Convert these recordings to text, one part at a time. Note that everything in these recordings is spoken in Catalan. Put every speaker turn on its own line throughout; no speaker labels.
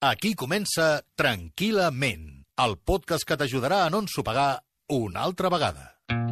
Aquí comença Tranquil·lament, el podcast que t'ajudarà a no ensopegar una altra vegada.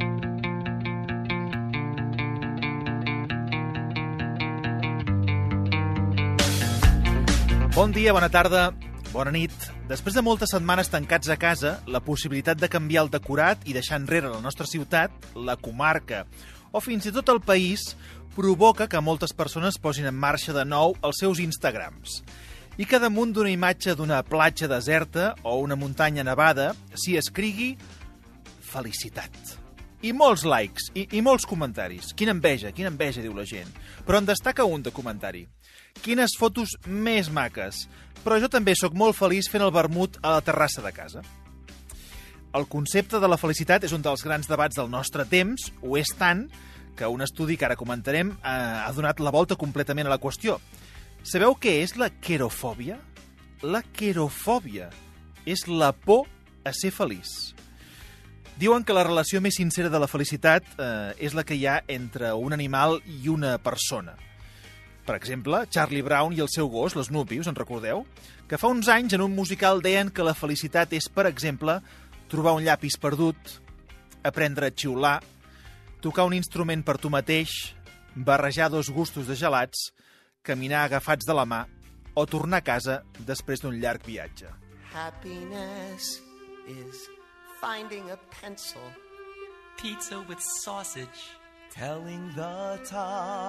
Bon dia, bona tarda, bona nit. Després de moltes setmanes tancats a casa, la possibilitat de canviar el decorat i deixar enrere la nostra ciutat, la comarca o fins i tot el país provoca que moltes persones posin en marxa de nou els seus Instagrams. I que damunt d'una imatge d'una platja deserta o una muntanya nevada s'hi escrigui felicitat. I molts likes, i molts comentaris. Quina enveja, diu la gent. Però en destaca un de comentari. Quines fotos més maques. Però jo també sóc molt feliç fent el vermut a la terrassa de casa. El concepte de la felicitat és un dels grans debats del nostre temps, ho és tant que un estudi que ara comentarem ha donat la volta completament a la qüestió. Sabeu què és la querofòbia? La querofòbia és la por a ser feliç. Diuen que la relació més sincera de la felicitat és la que hi ha entre un animal i una persona. Per exemple, Charlie Brown i el seu gos, l'Snoopy, us en recordeu? Que fa uns anys en un musical deien que la felicitat és, per exemple, trobar un llapis perdut, aprendre a xiular, tocar un instrument per tu mateix, barrejar dos gustos de gelats, caminar agafats de la mà o tornar a casa després d'un llarg viatge.
Happiness is finding a pencil,
pizza with sausage,
telling the time.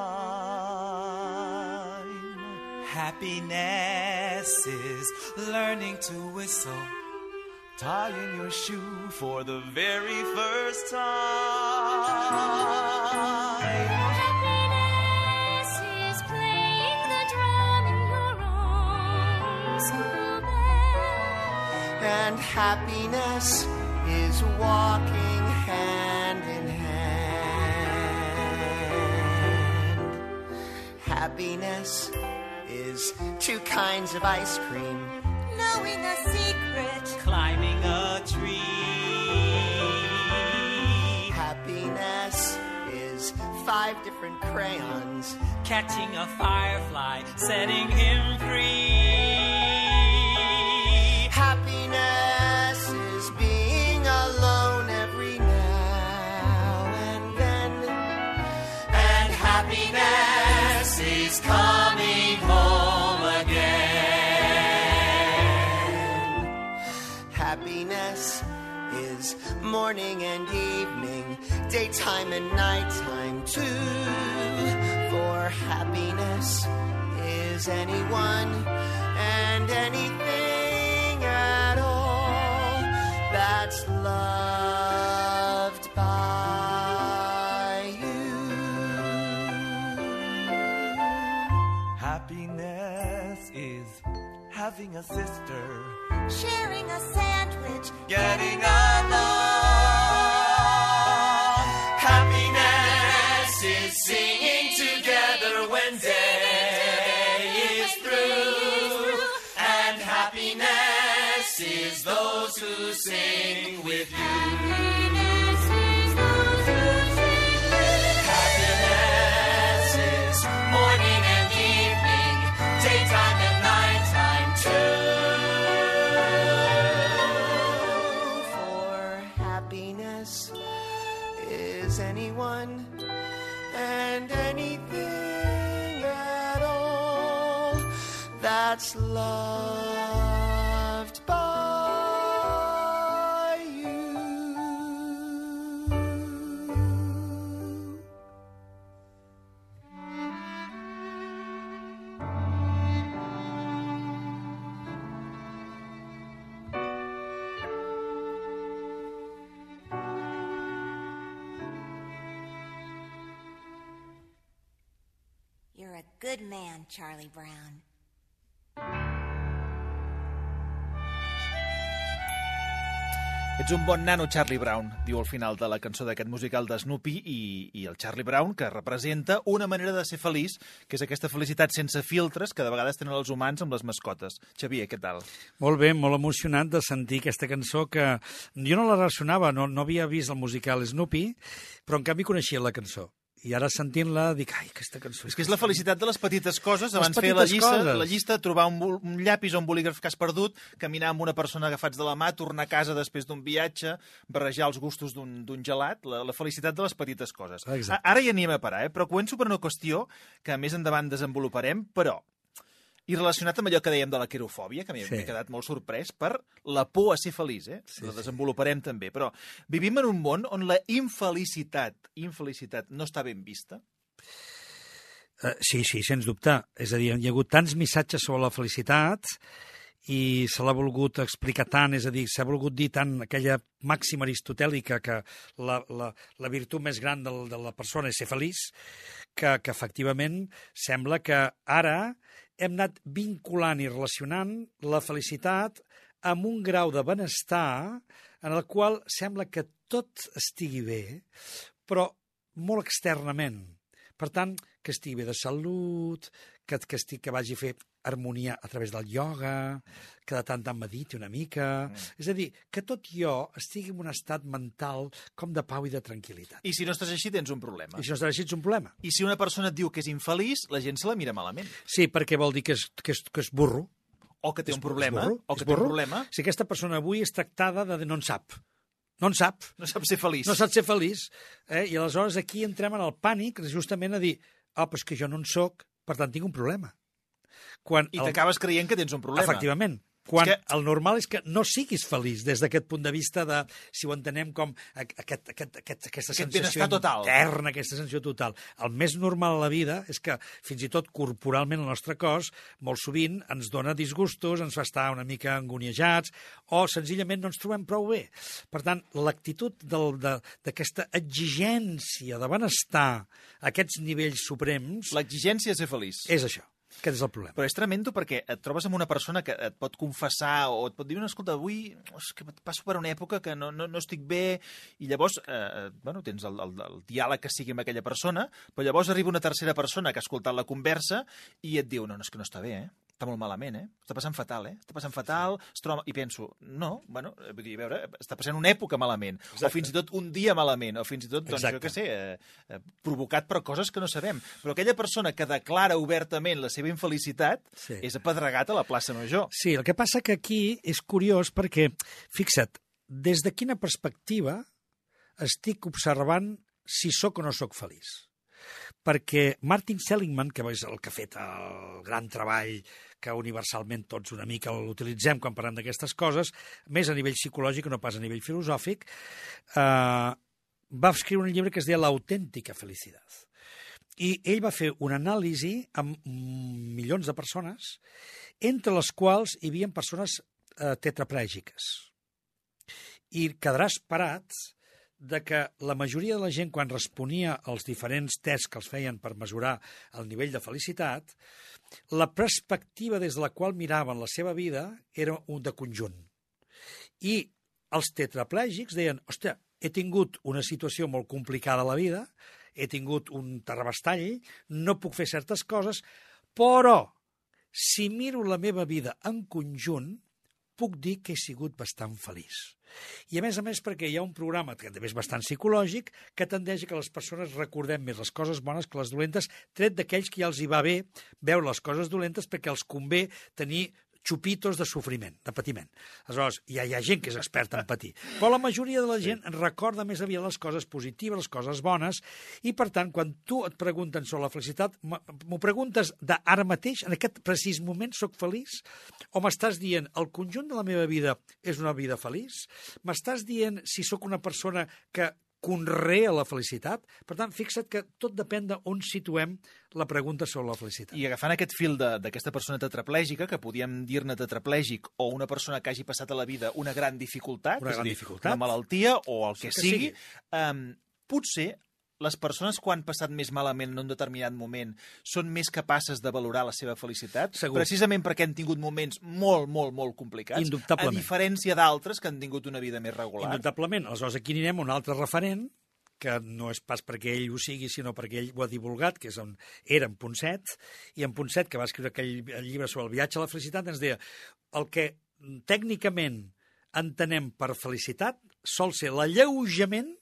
happiness is learning to whistle,
Tying your shoe for the very first time.
Happiness is playing the drum in your own school band.
and happiness is walking hand in hand. Happiness is two kinds of ice cream,
Knowing a secret.
climbing a tree.
happiness is 5 different crayons,
Catching a firefly, setting him free.
happiness is being alone every now and then,
And happiness is coming home again.
happiness is morning and evening, daytime and nighttime too. For happiness is anyone and anything at all that's loved by you.
Happiness is having a sister,
Sharing a sandwich.
getting along.
Happiness is singing together when day is through. And happiness is those who sing with you.
Happiness is those who sing with
Happiness is morning and evening, daytime and nighttime too.
For happiness is anyone and anything at all that's loved by you.
You're a good man, Charlie Brown.
Ets un bon nano, Charlie Brown, diu al final de la cançó d'aquest musical de Snoopy i el Charlie Brown, que representa una manera de ser feliç, que és aquesta felicitat sense filtres que de vegades tenen els humans amb les mascotes. Xavier, què tal?
Molt bé, molt emocionat de sentir aquesta cançó que jo no la relacionava, no havia vist el musical Snoopy, però en canvi coneixia la cançó. I ara sentint-la dic, ai, aquesta cançó...
És que és la felicitat de les petites coses.
Les
Abans feia la
petites coses.
llista, trobar un llapis o un bolígraf que has perdut, caminar amb una persona agafats de la mà, tornar a casa després d'un viatge, barrejar els gustos d'un gelat, la felicitat de les petites coses.
Exacte.
Ara hi anem a parar, però començo per una qüestió que més endavant desenvoluparem, però... I relacionat amb allò que dèiem de la querofòbia, que m'he quedat molt sorprès, per la por a ser feliç, la desenvoluparem també. Però vivim en un món on la infelicitat no està ben vista?
Sí, sens dubte. És a dir, hi ha hagut tants missatges sobre la felicitat i se l'ha volgut explicar tant, és a dir, s'ha volgut dir tant aquella màxima aristotèlica que la virtut més gran de la persona és ser feliç, que efectivament sembla que ara hem anat vinculant i relacionant la felicitat amb un grau de benestar en el qual sembla que tot estigui bé, però molt externament. Per tant, que estigui bé de salut, que vagi a fer harmonia a través del ioga, que de tant mediti una mica... És a dir, que tot jo estigui en un estat mental com de pau i de tranquil·litat.
I si no estàs així, tens un problema.
I si no estàs així, ets un problema.
I si una persona et diu que és infeliç, la gent se la mira malament.
Sí, perquè vol dir que és burro.
O que té un problema.
Si aquesta persona avui és tractada de no en sap. No en sap.
No sap ser feliç.
No sap ser feliç. I aleshores aquí entrem en el pànic, justament a dir, però és que jo no en soc, per tant tinc un problema.
I t'acabes creient que tens un problema.
Efectivament. Quan el normal és que no siguis feliç des d'aquest punt de vista de, si ho entenem com aquesta sensació interna, aquesta sensació total. El més normal a la vida és que fins i tot corporalment el nostre cos molt sovint ens dona disgustos, ens fa estar una mica angoniejats o senzillament no ens trobem prou bé. Per tant, l'actitud d'aquesta exigència de benestar a aquests nivells suprems...
L'exigència de ser feliç.
És això. Aquest és el problema.
Però és tremendo perquè et trobes amb una persona que et pot confessar o et pot dir, escolta, avui és que passo per una època que no estic bé, i llavors tens el diàleg que sigui amb aquella persona, però llavors arriba una tercera persona que ha escoltat la conversa i et diu, és que no està bé, està molt malament, està passant fatal, està passant fatal, i penso, vull dir, a veure, està passant una època malament, o fins i tot un dia malament, o fins i tot, doncs, jo què sé, provocat per coses que no sabem. Però aquella persona que declara obertament la seva infelicitat és apedregat a la plaça Major.
Sí, el que passa que aquí és curiós perquè, fixa't, des de quina perspectiva estic observant si sóc o no sóc feliç. Perquè Martin Seligman, que és el que ha fet el gran treball que universalment tots una mica l'utilitzem quan parlem d'aquestes coses, més a nivell psicològic que no pas a nivell filosòfic, va escriure un llibre que es deia L'autèntica felicitat. I ell va fer una anàlisi amb milions de persones, entre les quals hi havia persones tetraplègiques. I quedaràs parat de que la majoria de la gent, quan responia als diferents tests que els feien per mesurar el nivell de felicitat, la perspectiva des de la qual miraven la seva vida era un de conjunt. I els tetraplègics deien, hòstia, he tingut una situació molt complicada a la vida, he tingut un terrabastall, no puc fer certes coses, però si miro la meva vida en conjunt, puc dir que he sigut bastant feliç. I a més, perquè hi ha un programa que també és bastant psicològic que tendeix a que les persones recordem més les coses bones que les dolentes, tret d'aquells que ja els hi va bé veure les coses dolentes perquè els convé tenir xupitos de sofriment, de patiment. Aleshores, hi ha gent que és experta en patir, però la majoria de la gent recorda més aviat les coses positives, les coses bones, i per tant, quan tu et pregunten sobre la felicitat, m'ho preguntes d'ara mateix, en aquest precís moment soc feliç? O m'estàs dient, el conjunt de la meva vida és una vida feliç? M'estàs dient si sóc una persona que conrea la felicitat? Per tant, fixa't que tot depèn d'on situem la pregunta sobre la felicitat.
I agafant aquest fil d'aquesta persona tetraplègica, que podíem dir-ne tetraplègic, o una persona que hagi passat a la vida una gran dificultat, una malaltia o el que sigui, potser les persones, quan han passat més malament en un determinat moment, són més capaces de valorar la seva felicitat, precisament perquè han tingut moments molt, molt, molt complicats, a diferència d'altres que han tingut una vida més regular.
Indubtablement. Aleshores, aquí anirem a un altre referent, que no és pas perquè ell ho sigui, sinó perquè ell ho ha divulgat, que és on era en Ponset, i en Ponset, que va escriure aquell llibre sobre el viatge a la felicitat, ens deia el que tècnicament entenem per felicitat sol ser l'alleujament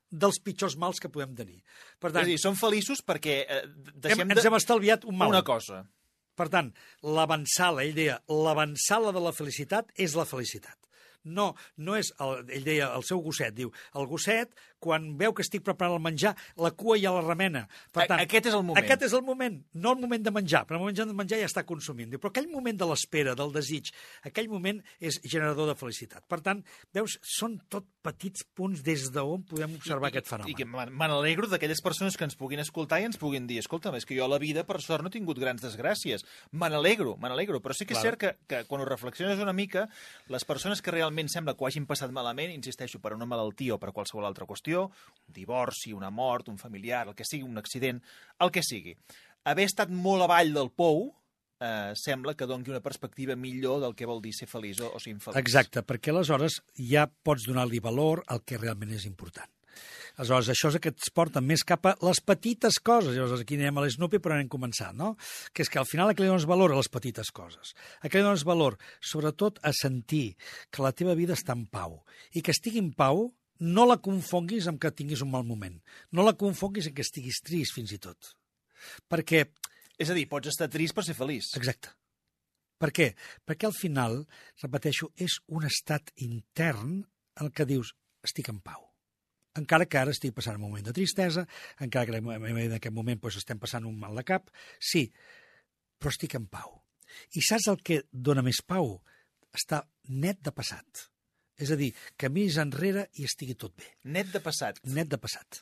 dels pitjors mals que podem tenir. Per
És
tant,
a dir, som feliços perquè
ens hem estalviat un mal.
una cosa.
Per tant, l'avançala, ell deia, l'avançala de la felicitat és la felicitat. No és, ell deia, el seu gosset, diu, el gosset, quan veu que estic preparant el menjar, la cua ja la remena. Per tant,
Aquest és el moment.
Aquest és el moment, no el moment de menjar, però el moment de menjar ja està consumint. Diu, però aquell moment de l'espera, del desig, aquell moment és generador de felicitat. Per tant, veus, són tot petits punts des d'on podem observar aquest fenomen.
I que me n'alegro d'aquelles persones que ens puguin escoltar i ens puguin dir, escolta'm, és que jo a la vida, per sort, no he tingut grans desgràcies. Me n'alegro, però sí que és cert que quan ho reflexiones una mica, les persones que realment sembla que ho hagin passat malament, insisteixo, per una malaltia o per qualsevol altra qüestió, un divorci, una mort, un familiar, el que sigui, un accident, el que sigui. Haver estat molt avall del pou sembla que doni una perspectiva millor del que vol dir ser feliç o ser infeliç.
Exacte, perquè aleshores ja pots donar-li valor al que realment és important. Aleshores, això és el que ens porta més cap a les petites coses. Llavors, aquí anem a l'Snoopy, però anem començant, no? Que és que al final a què li dones valor a les petites coses? A què li dones valor? Sobretot a sentir que la teva vida està en pau. I que estigui en pau, no la confonguis amb que tinguis un mal moment. No la confonguis amb que estiguis trist, fins i tot. Perquè...
És a dir, pots estar trist per ser feliç.
Exacte. Per què? Perquè al final, repeteixo, és un estat intern en què dius, estic en pau. Encara que ara estic passant un moment de tristesa, encara que en aquest moment doncs, estem passant un mal de cap, sí, però estic en pau. I saps el que dona més pau? Està net de passat. És a dir, que miris enrere i estigui tot bé.
Net de passat.
Net de passat.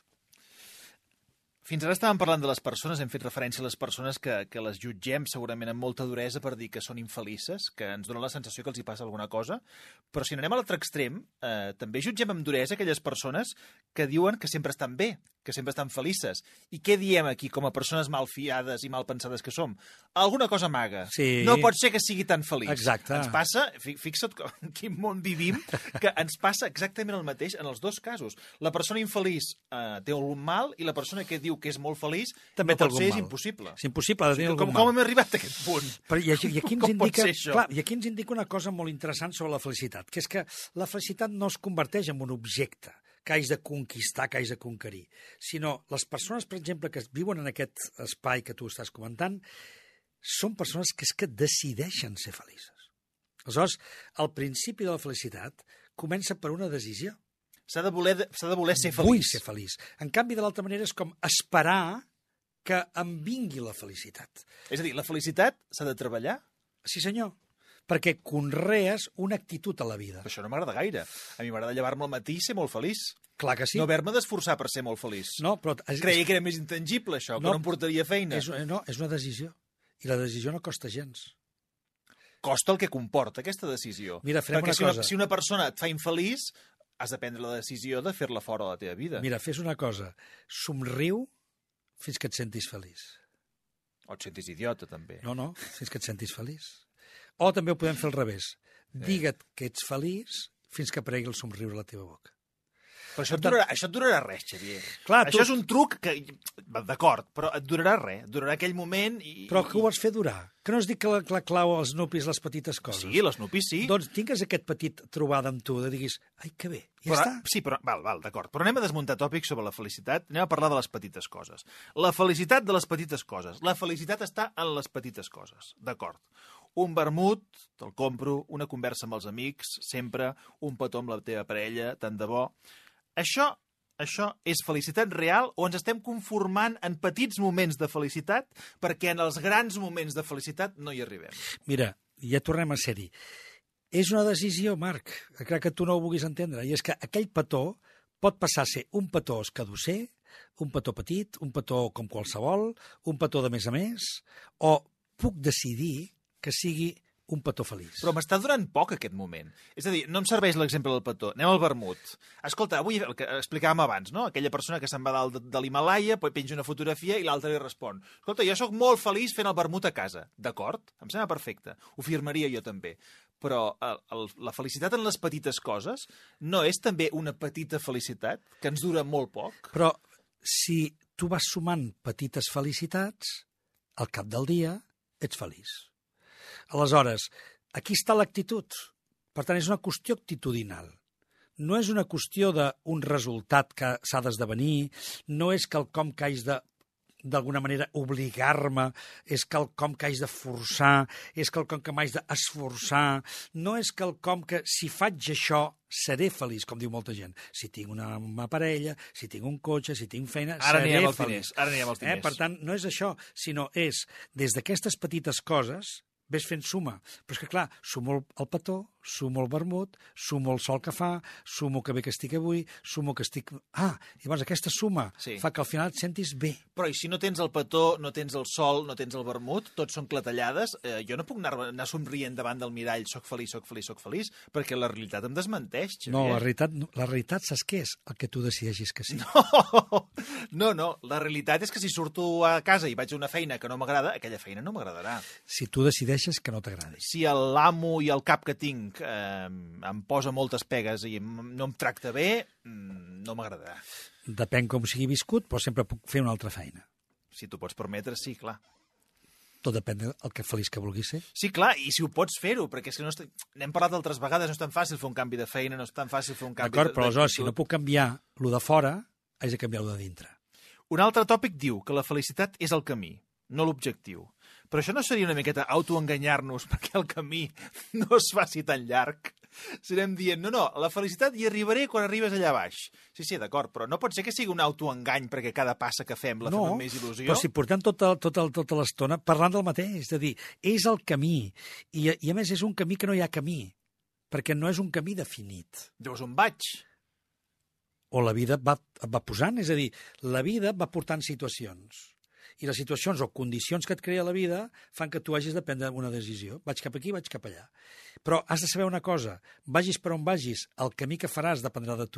Fins ara estàvem parlant de les persones, hem fet referència a les persones que les jutgem segurament amb molta duresa per dir que són infelices, que ens donen la sensació que els hi passa alguna cosa, però si anem a l'altre extrem, també jutgem amb duresa aquelles persones que diuen que sempre estan bé, que sempre estan felices. I què diem aquí com a persones malfiades i malpensades que som? Alguna cosa amaga.
Sí.
No pot ser que sigui tan feliç.
Exacte.
Ens passa, fixa't en quin món vivim, que ens passa exactament el mateix en els dos casos. La persona infeliç té algun mal i la persona que diu que és molt feliç
també
no
té
pot
algun
ser,
mal.
és impossible.
És impossible de tenir algun mal.
Com hem arribat a aquest punt?
Però i aquí ens
Com pot
indica,
ser això?
clar, i aquí ens indica una cosa molt interessant sobre la felicitat, que és que la felicitat no es converteix en un objecte que haig de conquistar, que haig de conquerir, sinó les persones, per exemple, que viuen en aquest espai que tu estàs comentant, són persones que és que decideixen ser felices. Aleshores, el principi de la felicitat comença per una decisió.
S'ha de voler ser feliç.
Vull ser feliç. En canvi, de l'altra manera, és com esperar que em vingui la felicitat.
És a dir, la felicitat s'ha de treballar?
Sí, senyor. Perquè conrees una actitud a la vida.
Però això no m'agrada gaire. A mi m'agrada llevar-me al matí i ser molt feliç.
Clar que sí.
No haver-me d'esforçar per ser molt feliç.
No, però...
Creia que era més intangible, això, que no em portaria feina.
És una decisió. I la decisió no costa gens.
Costa el que comporta aquesta decisió.
Mira, farem
perquè
una cosa.
Si una persona et fa infeliç, has de prendre la decisió de fer-la fora de la teva vida.
Mira, fes una cosa. Somriu fins que et sentis feliç.
O et sentis idiota, també.
No, fins que et sentis feliç. O també ho podem fer al revés. Digue't que ets feliç fins que aparegui el somriure a la teva boca.
Però això et durarà res, Xavier.
Clar,
això és un truc que... D'acord, però et durarà res. Et durarà aquell moment i...
Però que ho vols fer durar? Que no es dic que la clau als nupis les petites coses?
Sí, les nupis sí.
Doncs tingues aquest petit trobada amb tu, de diguis, ai, que bé, ja
però,
està.
Sí, però, val, d'acord. Però anem a desmuntar tòpics sobre la felicitat. Anem a parlar de les petites coses. La felicitat de les petites coses. La felicitat està en les petites coses. D'acord. Un vermut, te'l compro, una conversa amb els amics, sempre, un petó amb la teva parella, tant de bo. Això és felicitat real o ens estem conformant en petits moments de felicitat perquè en els grans moments de felicitat no hi arribem?
Mira, ja tornem a ser-hi. És una decisió, Marc, crec que tu no ho vulguis entendre, i és que aquell petó pot passar a ser un petó escadusser, un petó petit, un petó com qualsevol, un petó de més a més, o puc decidir que sigui un petó feliç.
Però m'està durant poc aquest moment. És a dir, no em serveix l'exemple del petó. Anem al vermut. Escolta, avui el que explicàvem abans, no? Aquella persona que se'n va dalt de l'Himalaya, penja una fotografia i l'altre li respon. Escolta, jo sóc molt feliç fent el vermut a casa. D'acord? Em sembla perfecte. Ho firmaria jo també. Però la felicitat en les petites coses no és també una petita felicitat que ens dura molt poc?
Però si tu vas sumant petites felicitats, al cap del dia ets feliç. Aleshores, aquí està l'actitud. Per tant, és una qüestió actitudinal. no és una qüestió d'un resultat que s'ha d'esdevenir, no és quelcom que haig d'alguna manera obligar-me, és quelcom que haig de forçar, és quelcom que m'haig d'esforçar, no és quelcom que si faig això seré feliç, com diu molta gent. Si tinc una parella, si tinc un cotxe, si tinc feina,
Ara
seré
anirem als
feliç.
diners, ara anirem als diners.
Per tant, no és això, sinó és des d'aquestes petites coses ves fent suma. Però és que, clar, sumo el petó, sumo el vermut, sumo el sol que fa, sumo que bé que estic avui, sumo que estic... llavors aquesta suma fa que al final et sentis bé.
Però i si no tens el petó, no tens el sol, no tens el vermut, tots són clatellades, jo no puc anar somrient davant del mirall, soc feliç, soc feliç, soc feliç, perquè la realitat em desmenteix, Xavier.
No, la realitat saps què és? El que tu decideixis que sí.
No, la realitat és que si surto a casa i vaig a una feina que no m'agrada, aquella feina no m'agradarà.
Si tu decideixes que no t'agradi.
Si l'amo i el cap que tinc em posa moltes pegues i no em tracta bé, no m'agradarà.
Depèn com sigui viscut, però sempre puc fer una altra feina.
Si t'ho pots permetre, sí, clar.
Tot depèn del que feliç que vulguis ser.
Sí, clar, i si ho pots fer-ho, perquè és que n'hem parlat altres vegades, no és tan fàcil fer un canvi de feina, no és tan fàcil fer un canvi
D'acord, però aleshores, si no puc canviar lo de fora, haig de canviar lo de dintre.
Un altre tòpic diu que la felicitat és el camí, no l'objectiu. Però això no seria una miqueta autoenganyar-nos perquè el camí no es faci tan llarg? Si anem dient, no, la felicitat hi arribaré quan arribes allà baix. Sí, d'acord, però no pot ser que sigui un autoengany perquè cada passa que fem la fem amb més il·lusió?
Però si portem tota l'estona parlant del mateix, és a dir, és el camí. I a més és un camí que no hi ha camí, perquè no és un camí definit.
Llavors on vaig?
O la vida et va posant, és a dir, la vida et va portant situacions. I les situacions o condicions que et crea la vida fan que tu hagis de prendre una decisió. Vaig cap aquí, vaig cap allà. Però has de saber una cosa, vagis per on vagis, el camí que faràs dependrà de tu.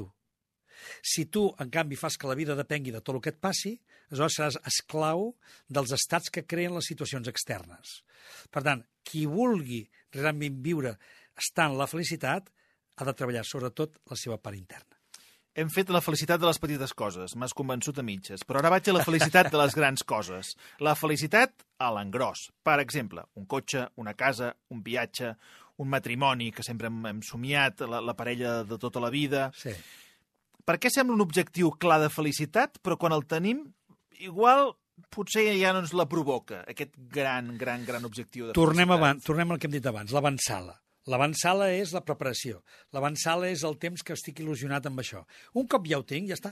Si tu, en canvi, fas que la vida depengui de tot el que et passi, aleshores seràs esclau dels estats que creen les situacions externes. Per tant, qui vulgui realment viure estant en la felicitat ha de treballar sobretot la seva part interna.
Hem fet la felicitat de les petites coses, m'has convençut a mitges, però ara vaig a la felicitat de les grans coses. La felicitat a l'engròs. Per exemple, un cotxe, una casa, un viatge, un matrimoni, que sempre hem somiat, la parella de tota la vida.
Sí.
Per què sembla un objectiu clar de felicitat, però quan el tenim, igual potser ja no ens la provoca, aquest gran objectiu de felicitat?
Tornem al que hem dit abans, l'avançala. L'avançala és la preparació. L'avançala és el temps que estic il·lusionat amb això. Un cop ja ho tinc, ja està.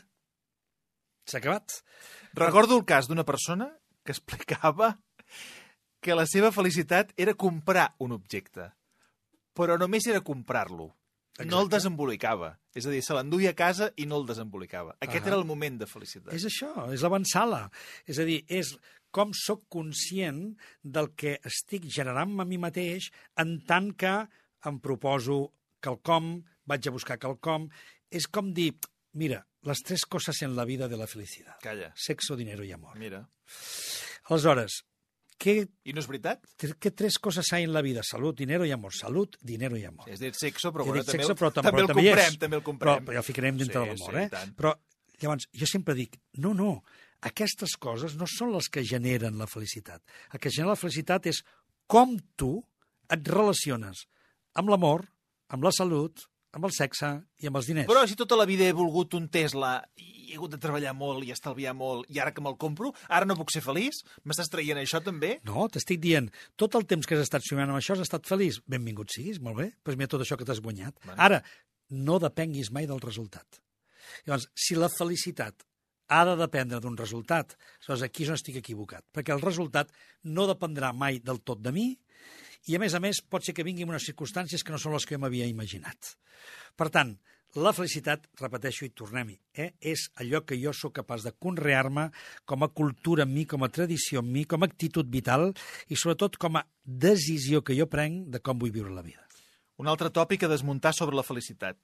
S'ha acabat.
Recordo el cas d'una persona que explicava que la seva felicitat era comprar un objecte, però només era comprar-lo.
Exacte.
No el desembolicava. És a dir, se l'enduia a casa i no el desembolicava. Aquest era el moment de felicitat.
És això, és l'avançala. És a dir, és com sóc conscient del que estic generant a mi mateix en tant que em proposo quelcom, vaig a buscar quelcom. És com dir, mira, les tres coses en la vida de la felicitat.
Calla.
Sexo, dinero y amor.
Mira.
Aleshores,
I no és veritat?
¿Qué tres cosas hay en la vida? Salud, dinero y amor. Salud, dinero y amor.
És dir, sexo, però,
He
bueno,
dit sexo, però
també el
també
comprem,
és.
també el comprem.
Però ja el ficarem dintre de l'amor,
i tant.
Però, llavors, jo sempre dic, no, aquestes coses no són les que generen la felicitat. El que genera la felicitat és com tu et relaciones amb l'amor, amb la salut, amb el sexe i amb els diners.
Però si tota la vida he volgut un Tesla i he hagut de treballar molt i estalviar molt i ara que me'l compro, ara no puc ser feliç? M'estàs traient això també?
No, t'estic dient, tot el temps que has estat somiant amb això has estat feliç. Benvingut siguis, molt bé. Doncs mira tot això que t'has guanyat.
Bueno.
Ara, no depenguis mai del resultat. Llavors, si la felicitat ha de dependre d'un resultat, llavors aquí és on estic equivocat, perquè el resultat no dependrà mai del tot de mi i, a més, pot ser que vinguin unes circumstàncies que no són les que jo m'havia imaginat. Per tant, la felicitat, repeteixo i tornem-hi, és allò que jo sóc capaç de conrear-me com a cultura en mi, com a tradició en mi, com a actitud vital i, sobretot, com a decisió que jo prenc de com vull viure la vida.
Un altre tòpic a desmuntar sobre la felicitat.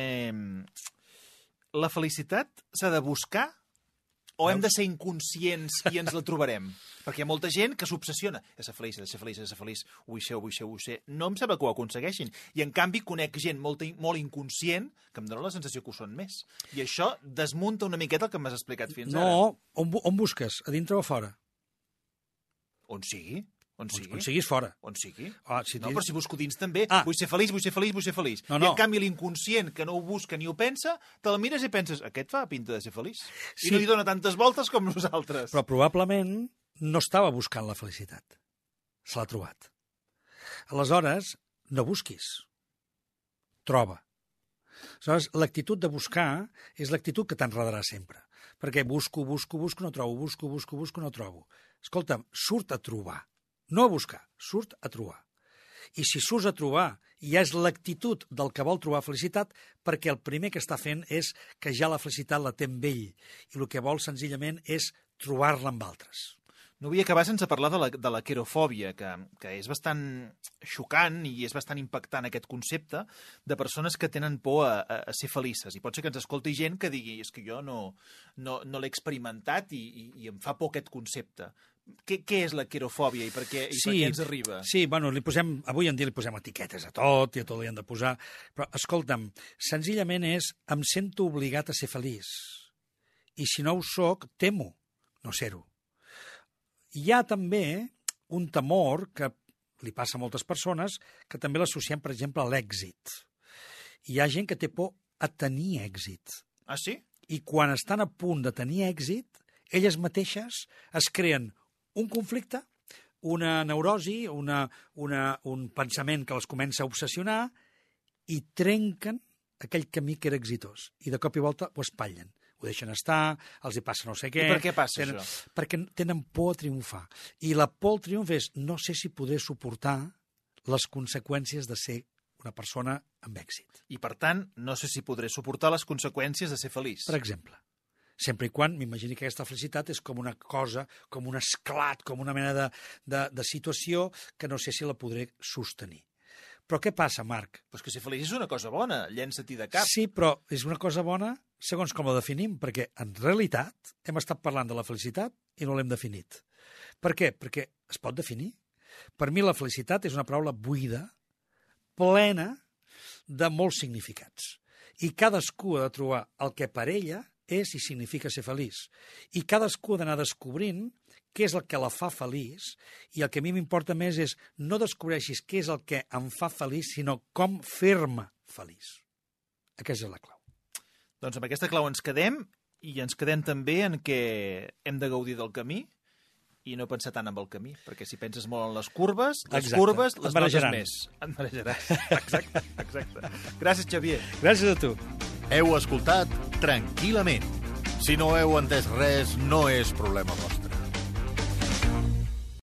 La felicitat s'ha de buscar o hem de ser inconscients i ens la trobarem? Perquè hi ha molta gent que s'obsessiona. He de ser feliç, he de ser feliç, he de ser feliç. Ho vull ser, ho vull ser, ho vull ser. No em sembla que ho aconsegueixin. I, en canvi, conec gent molt inconscient que em dona la sensació que ho són més. I això desmunta una miqueta el que m'has explicat fins ara.
No, on busques? A dintre o a fora?
On sigui. On sigui.
On siguis fora.
On sigui.
Si
No, però si busco dins també,
Ah.
vull ser feliç, vull ser feliç, vull ser feliç.
No,
I
no.
en canvi l'inconscient, que no ho busca ni ho pensa, te'l mires i penses, aquest fa pinta de ser feliç.
Sí.
I no hi dona tantes voltes com nosaltres.
Però probablement no estava buscant la felicitat. Se l'ha trobat. Aleshores, no busquis. Troba. Aleshores, l'actitud de buscar és l'actitud que t'enredarà sempre. Perquè busco, no trobo, busco, no trobo. Escolta'm, surt a trobar. No a buscar, surt a trobar. I si surts a trobar, ja és l'actitud del que vol trobar felicitat, perquè el primer que està fent és que ja la felicitat la té amb ell. I el que vol senzillament és trobar-la amb altres.
No vull acabar sense parlar de la querofòbia, que és bastant xocant i és bastant impactant aquest concepte de persones que tenen por a ser felices. I pot ser que ens escolti gent que digui és que jo no l'he experimentat i em fa por aquest concepte. Què és la querofòbia i per què ens arriba?
Sí, bueno, avui en dia li posem etiquetes a tot i a tot li han de posar. Però, escolta'm, senzillament és em sento obligat a ser feliç. I si no ho soc, temo no ser-ho. Hi ha també un temor que li passa a moltes persones que també l'associem, per exemple, a l'èxit. Hi ha gent que té por a tenir èxit.
Ah, sí?
I quan estan a punt de tenir èxit, elles mateixes es creen un conflicte, una neurosi, un pensament que les comença a obsessionar i trenquen aquell camí que era exitós. I de cop i volta ho espatllen. Ho deixen estar, els hi passa no sé què...
I per què passa això?
Perquè tenen por a triomfar. I la por al triomf és no sé si podré suportar les conseqüències de ser una persona amb èxit.
I, per tant, no sé si podré suportar les conseqüències de ser feliç.
Per exemple, sempre i quan m'imagini que aquesta felicitat és com una cosa, com un esclat, com una mena de situació que no sé si la podré sostenir. Però què passa, Marc?
Però és que ser feliç és una cosa bona, llença-t'hi de cap.
Sí, però és una cosa bona segons com la definim, perquè en realitat hem estat parlant de la felicitat i no l'hem definit. Per què? Perquè es pot definir. Per mi la felicitat és una paraula buida, plena de molts significats. I cadascú ha de trobar el que per ella és i significa ser feliç. I cadascú ha d'anar descobrint què és el que la fa feliç, i el que a mi m'importa més és no descobreixis què és el que em fa feliç, sinó com fer-me feliç. Aquesta és la clau.
Doncs amb aquesta clau ens quedem, i ens quedem també en què hem de gaudir del camí i no pensar tant en el camí, perquè si penses molt en les curves les notes més. Et marejaràs. Exacte. Gràcies, Xavier.
Gràcies a tu.
Heu escoltat Tranquil·lament. Si no heu entès res, no és problema vostre.